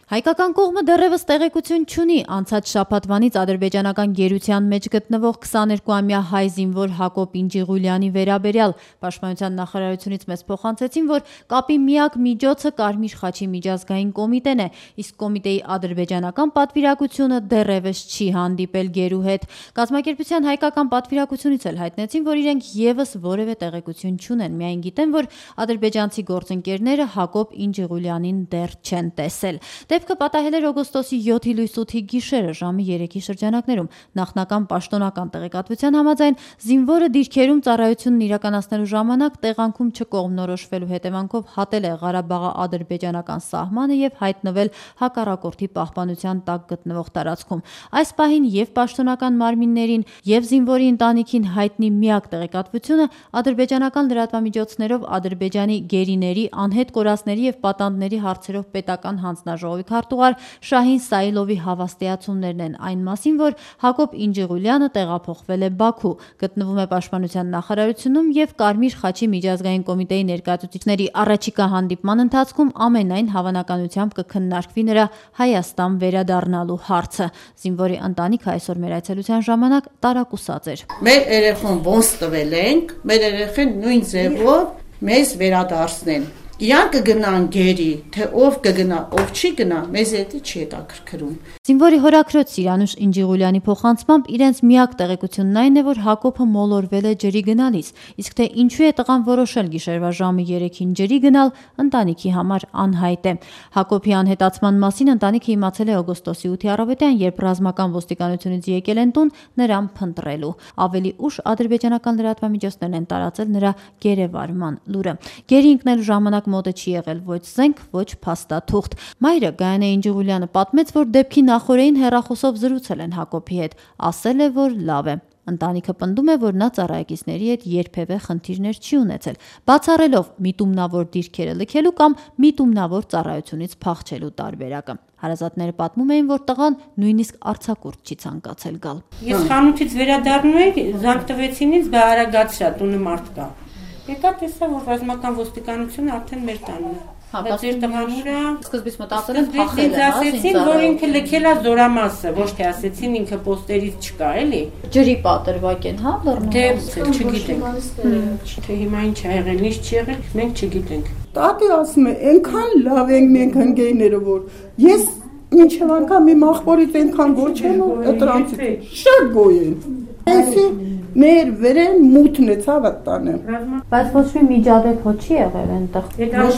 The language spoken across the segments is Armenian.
Հայկական կողմը դեռևս տեղեկություն չունի անցած շաբաթվանից ադրբեջանական գերության մեջ գտնվող 22-ամյա հայ զինվոր Հակոբ Ինջիղուլյանի վերաբերյալ։ Պաշտպանության նախարարությունից մեզ փոխանցեցին, որ կապի միակ միջոցը Կարմիր խաչի միջազգային կոմիտեն է, իսկ կոմիտեի ադրբեջանական պատվիրակությունը դեռևս չի հանդիպել գերու հետ։ Կազմակերպության հայկական պատվիրակությունից էլ հայտնեցին, որ իրենք եւս որևէ տեղեկություն չունեն, միայն գիտեն, որ ադրբեջանցի գործընկերները Հակոբ Ինջիղուլյանին դեռ չեն տեսել։ Դեպքը պատահել էր օգոստոսի 7-ի լույս 8-ի գիշերը ժամը 3-ի շրջանակներում։ Նախնական պաշտոնական տեղեկատվության համաձայն զինվորը դիրքերում ծառայությունն իրականացնելու ժամանակ տեղանքում չկողմնորոշվելու հետևանքով հատել է Ղարաբաղի ադրբեջանական սահմանը եւ հայտնվել հակառակորդի պահպանության տակ գտնվող տարածքում։ Այս պահին եւ պաշտոնական մարմիններին եւ զինվորի ընտանիքին հայտնի միակ տեղեկատվությունը ադրբեջանական լրատվամիջոցներով Ադրբեջանի գերիների, անհետ կորածների եւ պատանդների հարցերով պետական հանձնաժողովի քարտուղար Շահին Սայիլովի հավաստիացումներն են այն մասին, որ Հակոբ Ինջիղուլյանը տեղափոխվել է Բաքու, գտնվում է Պաշտպանության նախարարությունում եւ Կարմիր խաչի միջազգային կոմիտեի ներկայացուցիչների առաջիկա հանդիպման ընթացքում ամենայն հավանականությամբ կքննարկվի նրա Հայաստան վերադառնալու հարցը։ Զինվորի ընտանիքը այսօր մեր այցելության ժամանակ տարակուսած էր։ Մեր երեխան ոնց տվել ենք, մեր երեխան նույն ձևով մեզ վերադարձնեն։ Իրանք կգնան գերի, թե ով կգնա, ով չի գնա, մեզ էդի չի հետաքրքրում։ Զինվորի հորաքրոջ Սիրանուշ Ինջիղուլյանի փոխանցմամբ իրենց միակ տեղեկությունն այն է, որ Հակոբը մոլորվել է ջրի գնալիս, իսկ թե ինչու է տղան որոշել գիշերվա ժամը 3-ին ջրի գնալ, ընտանիքի համար անհայտ է։ Հակոբի անհետացման մասին ընտանիքը իմացել է օգոստոսի 8-ի առավոտյան, երբ ռազմական ոստիկանությունից եկել են տուն նրան փնտրելու։ Ավելի ուշ ադրբեջանական լրատվամիջոցներն են տարածել նրա գերեվարման լուրը։ Գերի ընկնելու ժամանակ մոտը չի եղել ոչ զենք, ոչ փաստաթուղթ։ Մայրը Գայանե Ինջիղուլյանը պատմեց, որ դեպքի նախօրեին հեռախոսով զրուցել են Հակոբի հետ, ասել է, որ լավ է։ Ընտանիքը պնդում է, որ նա ծառայակիցների հետ երբևէ խնդիրներ չի ունեցել, բացառելով միտումնավոր դիրքերը լքելու կամ միտումնավոր ծառայությունից փախչելու տարբերակը։ Հարազատները պատմում էին, որ տղան նույնիսկ արձակուրդ չի ցանկացել գալ։ Ես խանութից վերադառնում էի, զանգ տվեցին ինձ, բա արագացրա, տունը մարդ կա։ Եկա տեսա, որ ռազմական ոստիկանությունը արդեն մեր տանն է։ Բայց իր տղանուրա սկզբից մտածել են փախել է, ասեցին, որ ինքը լքել է զորամասը, ոչ թե ասեցին ինքը պոստերից չկա, էլի։ Ջրի պատրվակ են, հա, լեռնում։ Դե չգիտենք։ Թե հիմա ինչ ա եղել, ինչ չի եղել, մենք չգիտենք։ Տատի ասում է, այնքան լավ ենք մենք ընկերները, որ ես մինչև անգամ իմ ախորից այնքան գոչ եմ ու դրանից շատ գոյ են։ Այսի մեր վերեն մութն է ցավը տանը։ Բայց ոչ մի միջադեպ չի եղել այնտեղ։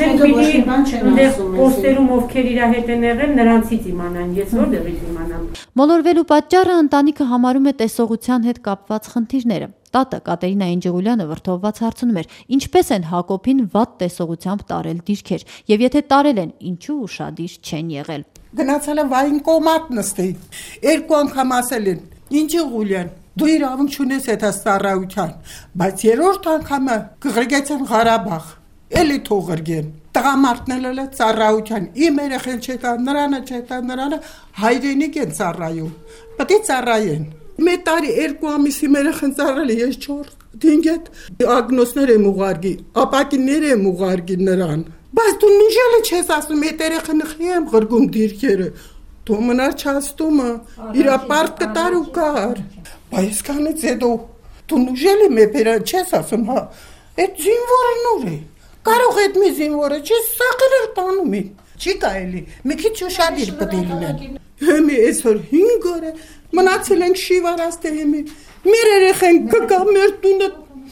Այնտեղ պոստերում ովքեր իր հետ են եղել, նրանցից իմանան, ես որտեղից իմանամ։ Մոլորվելու պատճառը ընտանիքը համարում է տեսողության հետ կապված խնդիրները։ Տատը Կատերինա Ինջիղուլյանը վրդովված հարցնում էր, ինչպես են Հակոբին վատ տեսողությամբ տարել դիրքեր, եւ եթե տարել են, ինչու ուշադիր չեն եղել։ Գնացել եմ վայնկոմատ նստի։ Երկու անգամ ասել են, Ինջիղուլյան, դու իրավունք չունես այդ ծառայության, բայց երրորդ անգամը կղրգեցեն Ղարաբաղ, էլի թողրգեն։ Տղամարդն էլ է ծառայության, իմ երեխան չետա, նրանը հայրենիք են ծառայում, պետք է ծառայեն։ Մի տարի 2 ամիսի երեխան ծառայել է, ես 4 դինգետ ագնոսներ եմ ուղարկի, ապակիներ եմ ուղարկի նրան։ Բայց դու նույնիսկ չես ասում, այդ երեխան խի եմ ղրգում դիրքերը։ Դու մնար չաստումը, իրա պարտ կտար ու կար։ Բայց կանից հետո դու նույնիսկ մեբերա չես ասում, հա, այդ զինվորը նոր է։ Կարող է մի զինվորը չես սակել էր տանում է։ Չի կարելի, մի քիչ ուշադիր պետք է լինեն։ Հիմա այսօր 5 օր է մնացել ենք շիվարաստե հիմի։ Մեր երեխան կգա մեր տունը։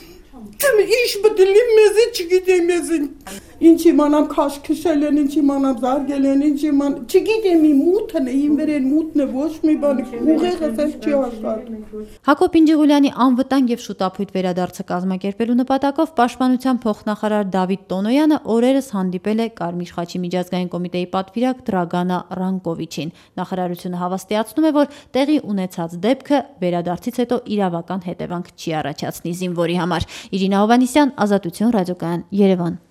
Ինչ պետք է մեզ չգիտեմ ես ինչ իմանամ քաշ քշել են, ինչ իմանամ զարգել են, ինչ իման չգիտեմ իմ մութն է, իմ վերեն մութն է, ոչ մի բան ուղեղս էլ չի աշխատում։ Հակոբ Ինջիղուլյանի անվտանգ եւ շուտապույտ վերադարձը կազմակերպելու նպատակով Պաշտպանության փոխնախարար Դավիթ Տոնոյանը օրերս հանդիպել է Կարմիր խաչի միջազգային կոմիտեի պատվիրակ Դրագանա Ռանկովիչին։ Նախարարությունը հավաստիացնում է, որ տեղի ունեցած դեպքը վերադարձից հետո իրավական հետևանք չի առաջացնի զինվորի համար։ Իրինա Հովհաննիսյան, Ազատություն ռադիոկայան, Երևան։